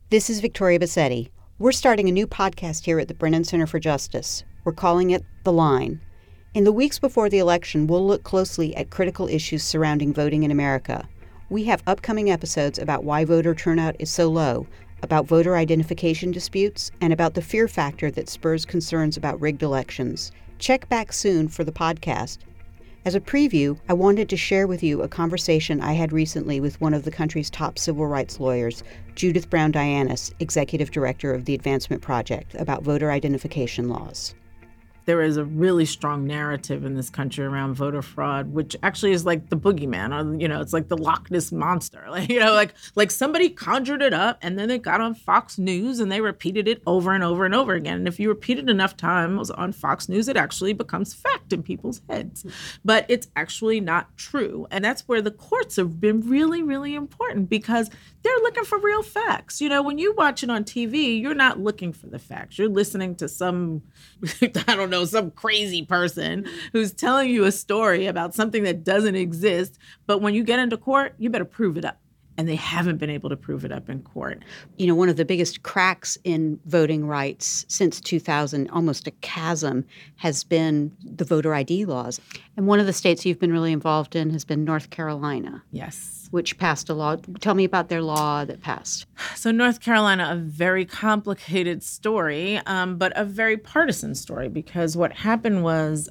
This is Victoria Bassetti. We're starting a new podcast here at the Brennan Center for Justice. We're calling it The Line. In the weeks before the election, we'll look closely at critical issues surrounding voting in America. We have upcoming episodes about why voter turnout is so low, about voter identification disputes, and about the fear factor that spurs concerns about rigged elections. Check back soon for the podcast. As a preview, I wanted to share with you a conversation I had recently with one of the country's top civil rights lawyers, Judith Brown Dianis, Executive Director of the Advancement Project, about voter identification laws. There is a really strong narrative in this country around voter fraud, which actually is like the boogeyman, or, it's like the Loch Ness monster. Like somebody conjured it up and then it got on Fox News and they repeated it over and over and over again. And if you repeat it enough times on Fox News, it actually becomes fact in people's heads. But it's actually not true. And that's where the courts have been really, really important, because they're looking for real facts. When you watch it on TV, you're not looking for the facts. You're listening to some crazy person who's telling you a story about something that doesn't exist. But when you get into court, you better prove it up. And they haven't been able to prove it up in court. One of the biggest cracks in voting rights since 2000, almost a chasm, has been the voter ID laws. And one of the states you've been really involved in has been North Carolina. Yes. Which passed a law. Tell me about their law that passed. So North Carolina, a very complicated story, but a very partisan story, because what happened was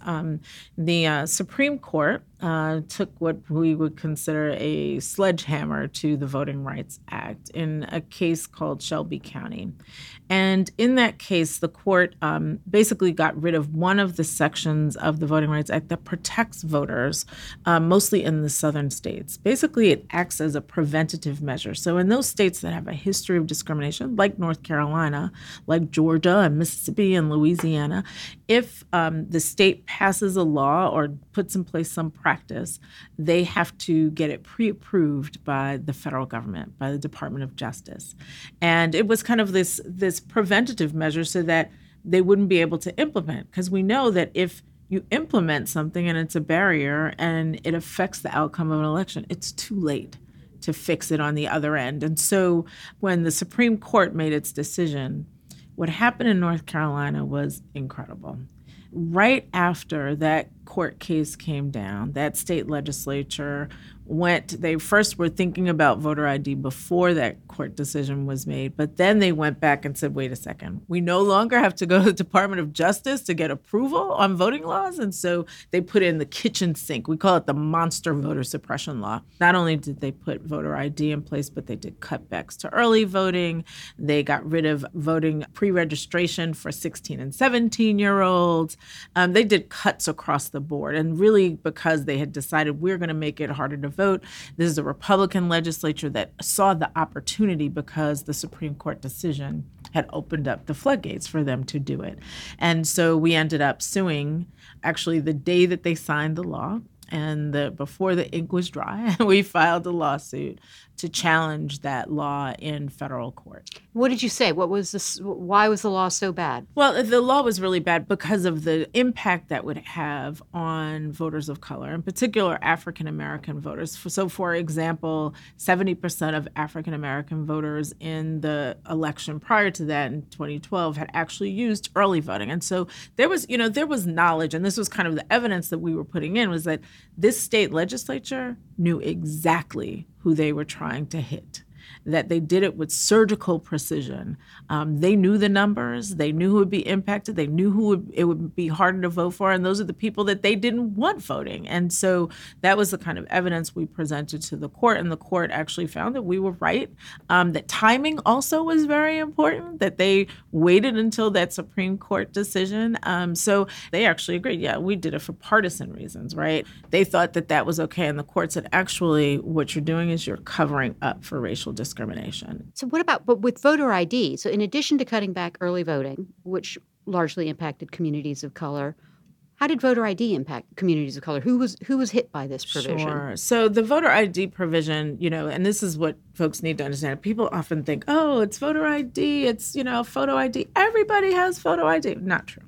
the Supreme Court took what we would consider a sledgehammer to the Voting Rights Act in a case called Shelby County. And in that case, the court basically got rid of one of the sections of the Voting Rights Act that protects voters, mostly in the southern states. Basically, it acts as a preventative measure. So in those states that have a history of discrimination, like North Carolina, like Georgia and Mississippi and Louisiana, if the state passes a law or puts in place some practice, they have to get it pre-approved by the federal government, by the Department of Justice. And it was kind of this preventative measure so that they wouldn't be able to implement, because we know that if you implement something and it's a barrier and it affects the outcome of an election, it's too late to fix it on the other end. And so when the Supreme Court made its decision, what happened in North Carolina was incredible. Right after that court case came down, that state legislature they first were thinking about voter ID before that court decision was made, but then they went back and said, wait a second, we no longer have to go to the Department of Justice to get approval on voting laws. And so they put in the kitchen sink. We call it the monster voter suppression law. Not only did they put voter ID in place, but they did cutbacks to early voting. They got rid of voting pre-registration for 16 and 17-year-olds. They did cuts across the board. And really, because they had decided we're going to make it harder to vote. This is a Republican legislature that saw the opportunity because the Supreme Court decision had opened up the floodgates for them to do it. And so we ended up suing actually the day that they signed the law. And before the ink was dry, we filed a lawsuit to challenge that law in federal court. What did you say? What was this? Why was the law so bad? Well, the law was really bad because of the impact that would have on voters of color, in particular African-American voters. So, for example, 70% of African-American voters in the election prior to that in 2012 had actually used early voting. And so there was knowledge, and this was kind of the evidence that we were putting in, was that this state legislature knew exactly who they were trying to hit, that they did it with surgical precision. They knew the numbers. They knew who would be impacted. They knew it would be harder to vote for. And those are the people that they didn't want voting. And so that was the kind of evidence we presented to the court. And the court actually found that we were right. That timing also was very important, that they waited until that Supreme Court decision. So they actually agreed. Yeah, we did it for partisan reasons, right? They thought that was okay. And the court said, actually, what you're doing is you're covering up for racial discrimination. So but with voter ID, so in addition to cutting back early voting, which largely impacted communities of color, how did voter ID impact communities of color? Who was hit by this provision? Sure. So the voter ID provision, and this is what folks need to understand. People often think, oh, it's voter ID, it's, photo ID. Everybody has photo ID. Not true.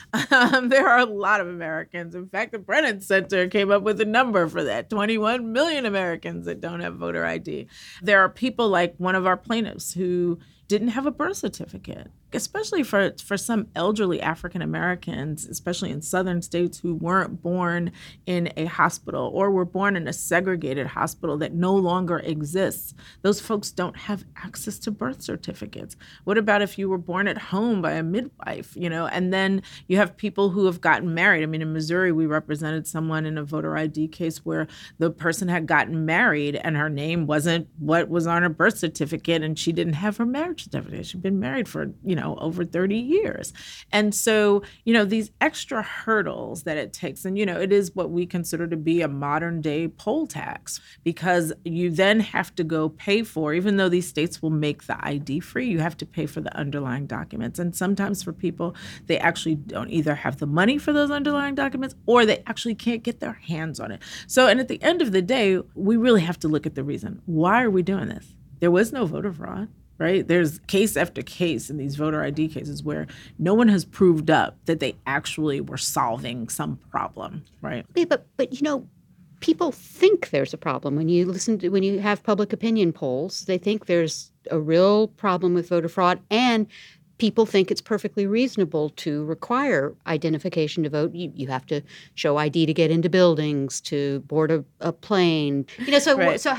There are a lot of Americans. In fact, the Brennan Center came up with a number for that, 21 million Americans that don't have voter ID. There are people like one of our plaintiffs who, didn't have a birth certificate, especially for some elderly African Americans, especially in southern states who weren't born in a hospital or were born in a segregated hospital that no longer exists. Those folks don't have access to birth certificates. What about if you were born at home by a midwife, and then you have people who have gotten married? I mean, in Missouri, we represented someone in a voter ID case where the person had gotten married and her name wasn't what was on her birth certificate, and she didn't have her marriage certificate. She'd been married for, over 30 years. And so, these extra hurdles that it takes, and, it is what we consider to be a modern day poll tax, because you then have to go pay for, even though these states will make the ID free, you have to pay for the underlying documents. And sometimes for people, they actually don't either have the money for those underlying documents or they actually can't get their hands on it. So, and at the end of the day, we really have to look at the reason. Why are we doing this? There was no voter fraud. Right? There's case after case in these voter ID cases where no one has proved up that they actually were solving some problem, right? Yeah, but people think there's a problem. When you have public opinion polls, they think there's a real problem with voter fraud, and people think it's perfectly reasonable to require identification to vote. You have to show ID to get into buildings, to board a plane. Right. So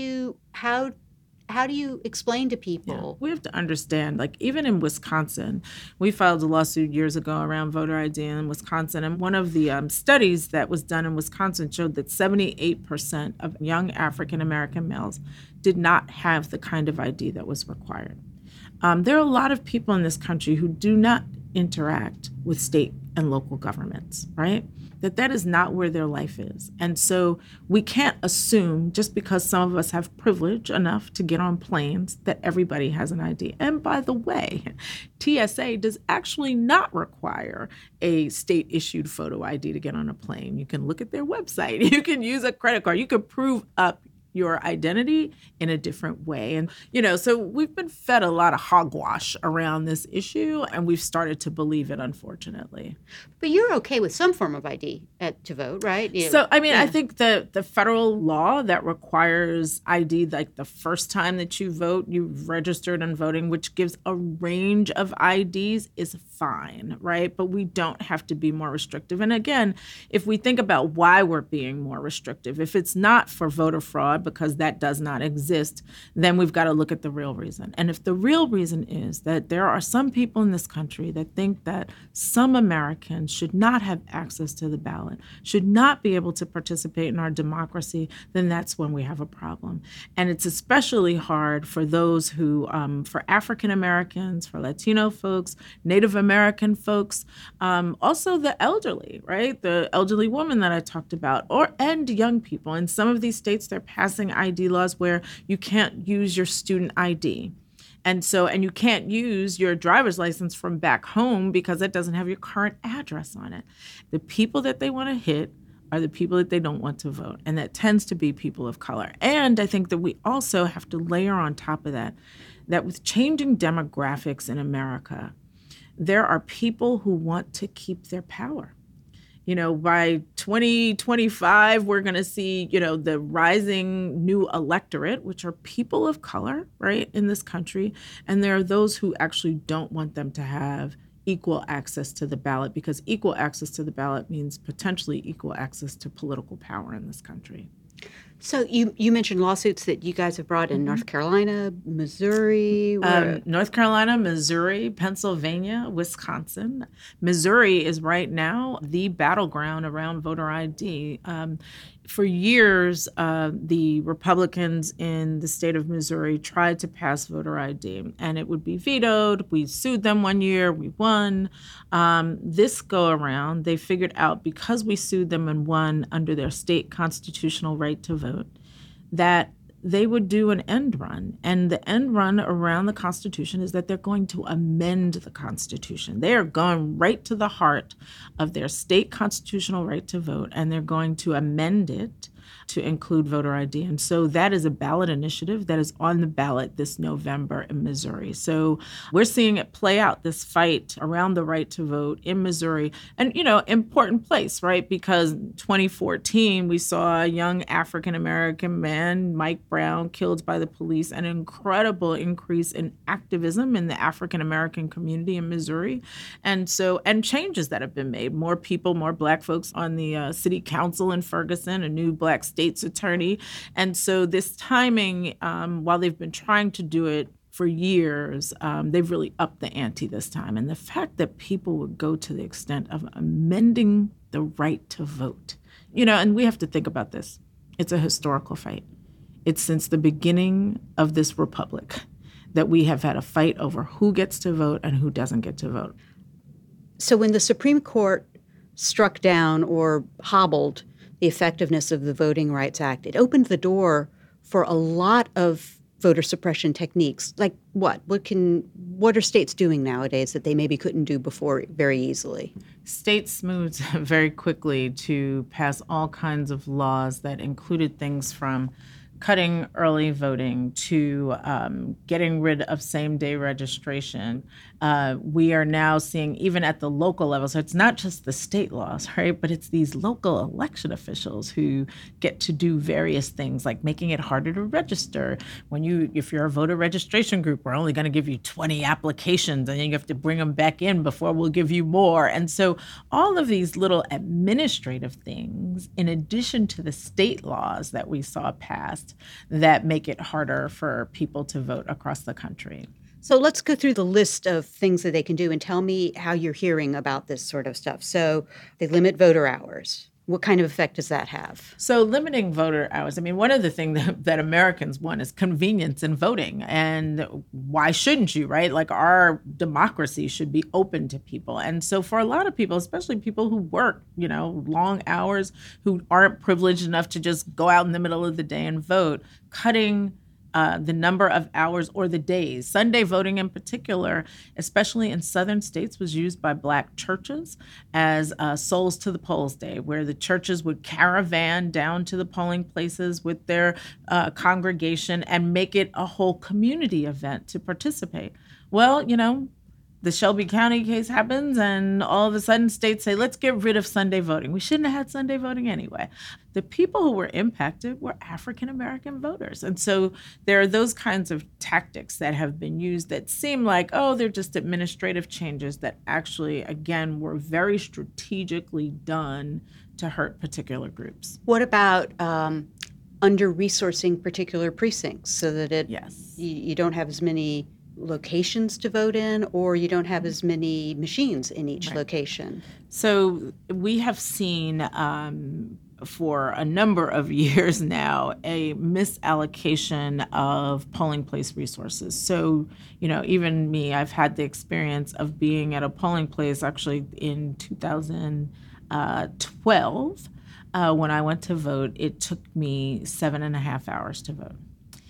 how do you explain to people? We have to understand, like, even in Wisconsin, we filed a lawsuit years ago around voter ID in Wisconsin. And one of the studies that was done in Wisconsin showed that 78% of young African-American males did not have the kind of ID that was required. There are a lot of people in this country who do not interact with state and local governments, right? That is not where their life is. And so we can't assume just because some of us have privilege enough to get on planes that everybody has an ID. And by the way, TSA does actually not require a state-issued photo ID to get on a plane. You can look at their website. You can use a credit card. You can prove up your identity in a different way. And, so we've been fed a lot of hogwash around this issue, and we've started to believe it, unfortunately. But you're okay with some form of ID to vote, right? So, I think the federal law that requires ID, like the first time that you vote, you've registered and voting, which gives a range of IDs, is fine, right? But we don't have to be more restrictive. And again, if we think about why we're being more restrictive, if it's not for voter fraud, because that does not exist, then we've got to look at the real reason. And if the real reason is that there are some people in this country that think that some Americans should not have access to the ballot, should not be able to participate in our democracy, then that's when we have a problem. And it's especially hard for those who, for African Americans, for Latino folks, Native American folks, also the elderly, right? The elderly woman that I talked about, and young people. In some of these states, they're passing ID laws where you can't use your student ID. And you can't use your driver's license from back home because it doesn't have your current address on it. The people that they want to hit are the people that they don't want to vote. And that tends to be people of color. And I think that we also have to layer on top of that with changing demographics in America, there are people who want to keep their power. By 2025, we're going to see, the rising new electorate, which are people of color, right, in this country. And there are those who actually don't want them to have equal access to the ballot, because equal access to the ballot means potentially equal access to political power in this country. So you mentioned lawsuits that you guys have brought in North Carolina, Missouri. North Carolina, Missouri, Pennsylvania, Wisconsin. Missouri is right now the battleground around voter ID. For years, the Republicans in the state of Missouri tried to pass voter ID, and it would be vetoed. We sued them one year. We won. This go around, they figured out, because we sued them and won under their state constitutional right to vote, that they would do an end run. And the end run around the Constitution is that they're going to amend the Constitution. They are going right to the heart of their state constitutional right to vote, and they're going to amend it to include voter ID. And so that is a ballot initiative that is on the ballot this November in Missouri. So we're seeing it play out, this fight around the right to vote in Missouri. And, important place, right? Because 2014, we saw a young African-American man, Mike Brown, killed by the police, an incredible increase in activism in the African-American community in Missouri. And changes that have been made. More people, more Black folks on the city council in Ferguson, a new Black state's attorney. And so this timing, while they've been trying to do it for years, they've really upped the ante this time. And the fact that people would go to the extent of amending the right to vote, and we have to think about this. It's a historical fight. It's since the beginning of this republic that we have had a fight over who gets to vote and who doesn't get to vote. So when the Supreme Court struck down or hobbled the effectiveness of the Voting Rights Act, it opened the door for a lot of voter suppression techniques. Like what? What are states doing nowadays that they maybe couldn't do before very easily? States moved very quickly to pass all kinds of laws that included things from cutting early voting to getting rid of same-day registration. We are now seeing, even at the local level, so it's not just the state laws, right? But it's these local election officials who get to do various things, like making it harder to register. If you're a voter registration group, we're only going to give you 20 applications, and then you have to bring them back in before we'll give you more. And so all of these little administrative things, in addition to the state laws that we saw passed, that make it harder for people to vote across the country. So let's go through the list of things that they can do and tell me how you're hearing about this sort of stuff. So they limit voter hours. What kind of effect does that have? So limiting voter hours, one of the things that Americans want is convenience in voting. And why shouldn't you, right? Like, our democracy should be open to people. And so for a lot of people, especially people who work, long hours, who aren't privileged enough to just go out in the middle of the day and vote, cutting the number of hours or the days. Sunday voting in particular, especially in southern states, was used by Black churches as Souls to the Polls Day, where the churches would caravan down to the polling places with their congregation and make it a whole community event to participate. Well, the Shelby County case happens, and all of a sudden states say, let's get rid of Sunday voting. We shouldn't have had Sunday voting anyway. The people who were impacted were African-American voters. And so there are those kinds of tactics that have been used that seem like, they're just administrative changes that actually, again, were very strategically done to hurt particular groups. What about under-resourcing particular precincts so that you don't have as many locations to vote in, or you don't have as many machines in each location? So we have seen for a number of years now a misallocation of polling place resources. So, even me, I've had the experience of being at a polling place actually in 2012 when I went to vote. It took me 7.5 hours to vote.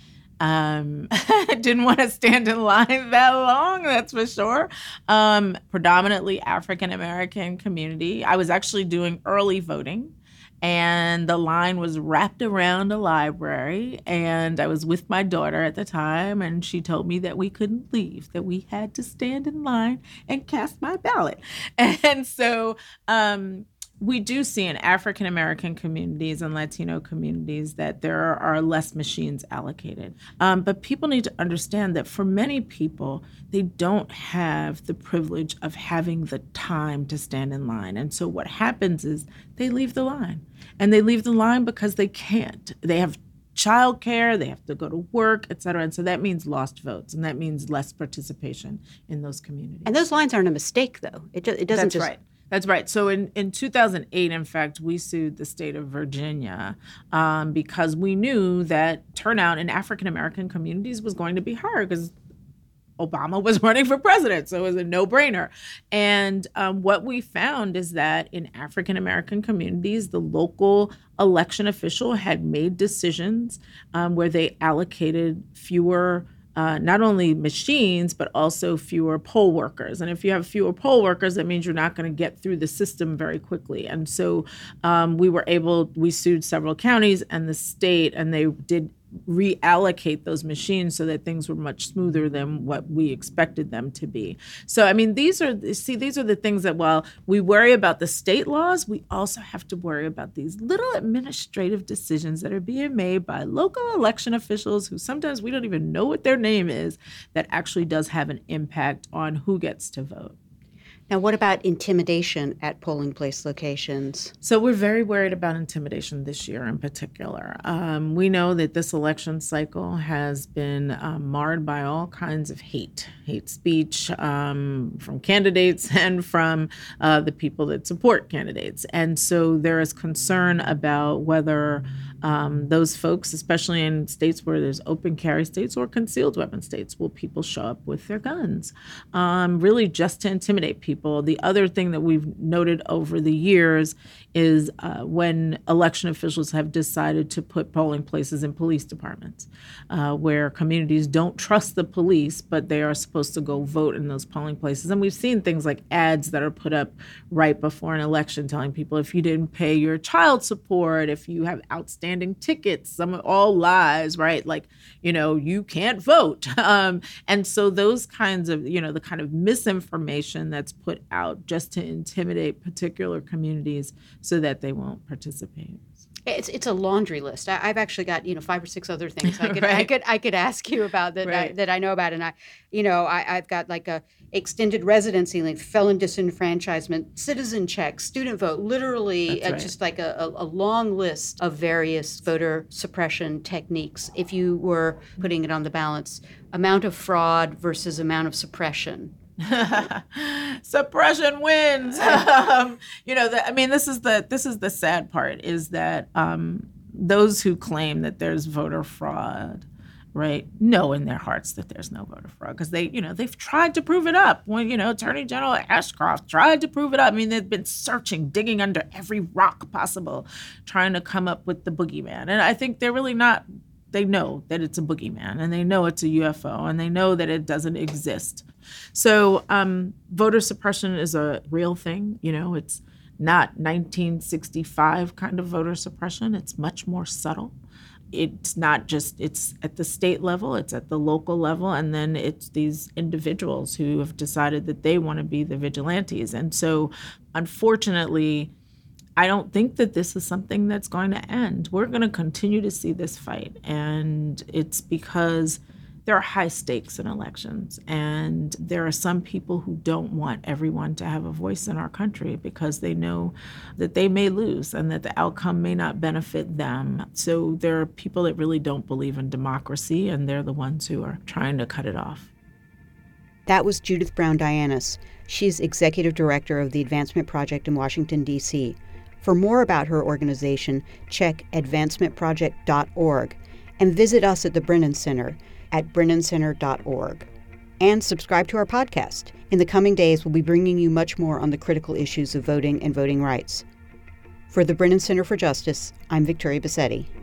I didn't want to stand in line that long, that's for sure. Predominantly African-American community. I was actually doing early voting, and the line was wrapped around a library, and I was with my daughter at the time, and she told me that we couldn't leave, that we had to stand in line and cast my ballot. And so we do see in African-American communities and Latino communities that there are less machines allocated. But people need to understand that for many people, they don't have the privilege of having the time to stand in line. And so what happens is they leave the line. And they leave the line because they can't. They have childcare, they have to go to work, et cetera. And so that means lost votes, and that means less participation in those communities. And those lines aren't a mistake, though. It doesn't That's just... right. That's right. So in 2008, in fact, we sued the state of Virginia because we knew that turnout in African-American communities was going to be higher because Obama was running for president, so it was a no-brainer. And what we found is that in African-American communities, the local election official had made decisions where they allocated fewer not only machines, but also fewer poll workers. And if you have fewer poll workers, that means you're not going to get through the system very quickly. And so we sued several counties and the state, and they did reallocate those machines so that things were much smoother than what we expected them to be. So, I mean, these are the things that while we worry about the state laws, we also have to worry about these little administrative decisions that are being made by local election officials who sometimes we don't even know what their name is, that actually does have an impact on who gets to vote. Now, what about intimidation at polling place locations? So we're very worried about intimidation this year in particular. We know that this election cycle has been marred by all kinds of hate speech from candidates and from the people that support candidates. And so there is concern about whether those folks, especially in states where there's open carry states or concealed weapon states, will people show up with their guns, really just to intimidate people. The other thing that we've noted over the years is when election officials have decided to put polling places in police departments, where communities don't trust the police, but they are supposed to go vote in those polling places. And we've seen things like ads that are put up right before an election telling people if you didn't pay your child support, if you have outstanding tickets, all lies, right? Like, you can't vote. And so those kinds of, the kind of misinformation that's put out just to intimidate particular communities so that they won't participate. It's a laundry list. I've actually got 5 or 6 other things I could Right. I could ask you about that Right. that I know about, and I've got like a extended residency, like felon disenfranchisement, citizen check, student vote, literally That's right. just like a long list of various voter suppression techniques. If you were putting it on the balance, amount of fraud versus amount of suppression. Suppression wins. This is the sad part, is that those who claim that there's voter fraud, right, know in their hearts that there's no voter fraud because they've tried to prove it up. When Attorney General Ashcroft tried to prove it up. I mean, they've been digging under every rock possible, trying to come up with the boogeyman. And I think they're really not. They know that it's a boogeyman, and they know it's a UFO, and they know that it doesn't exist. So voter suppression is a real thing. It's not 1965 kind of voter suppression. It's much more subtle. It's not just, it's at the state level, it's at the local level, and then it's these individuals who have decided that they want to be the vigilantes. And so, unfortunately, I don't think that this is something that's going to end. We're going to continue to see this fight, and it's because there are high stakes in elections, and there are some people who don't want everyone to have a voice in our country because they know that they may lose and that the outcome may not benefit them. So there are people that really don't believe in democracy, and they're the ones who are trying to cut it off. That was Judith Brown Dianis. She's executive director of the Advancement Project in Washington, D.C. For more about her organization, check advancementproject.org and visit us at the Brennan Center at brennancenter.org. And subscribe to our podcast. In the coming days, we'll be bringing you much more on the critical issues of voting and voting rights. For the Brennan Center for Justice, I'm Victoria Bassetti.